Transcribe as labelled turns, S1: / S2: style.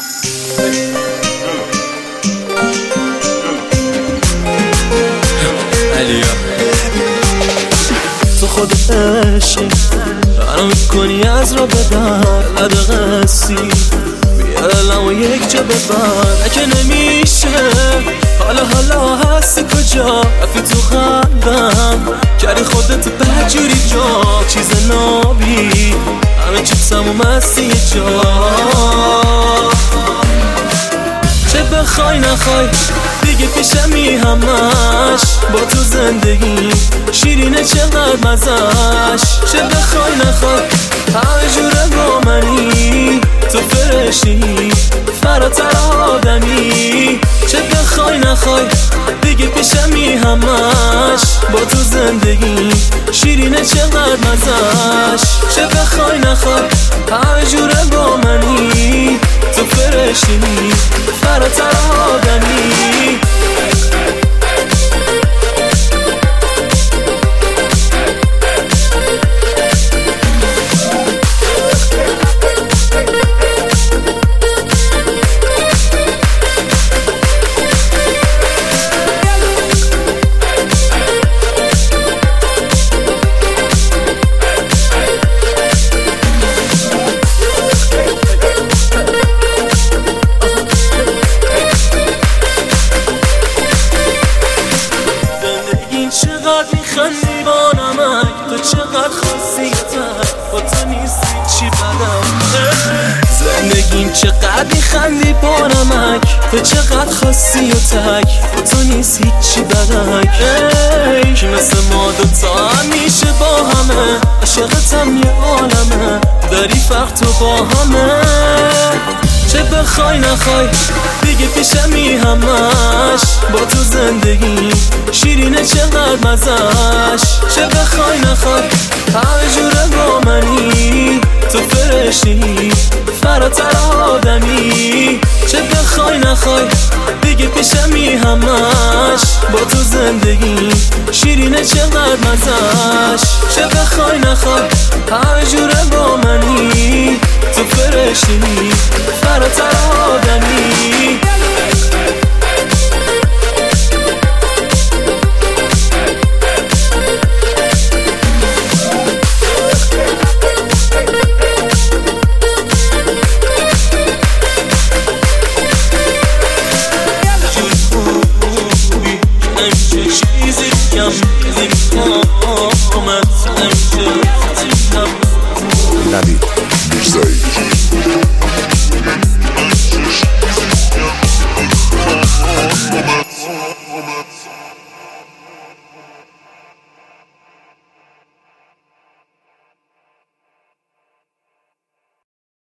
S1: تو خود عشقی منو میکنی از را بدن لد قصی بیارلم و یک جا ببر اگه نمیشه حالا هستی کجا رفی تو قلبم کردی خودت بدجوری جا چیز نابی همه چیزم و مستی جا چه بخوای نخوای دیگه پیشمی همش با تو زندگی شیرینه چقدر مزش چه بخوای نخوای همه جوره با منی تو فرشتی فراتر آدمی چه بخوای نخوای دیگه پیشمی همش با تو زندگی شیرینه چقدر مزش چه بخوای نخوای همه جوره با منی تو فرشتی فراتر آدمی چقدر میخندی با نمک تو چقدر خاصیتر با تو نیستی چی بدم زندگیم چقدر میخندی با نمک تو چقدر خاصی و تک با تو نیست هیچی بدک کی مثل ما دوتا همیشه با همه عاشقتم یه عالمه داری فرق تو با همه چه بخوای نخوای دیگه پیشمی همش با تو زندگی شیرینه چقدر مزش چه بخوای نخوای همه جوره با منی تو فرشتی فراتر آدمی چه بخوای نخوای دیگه پیشمی همش با تو زندگی شیرینه چقدر مزش چه بخوای نخوای همه جوره با منی تو فرشتی فراتر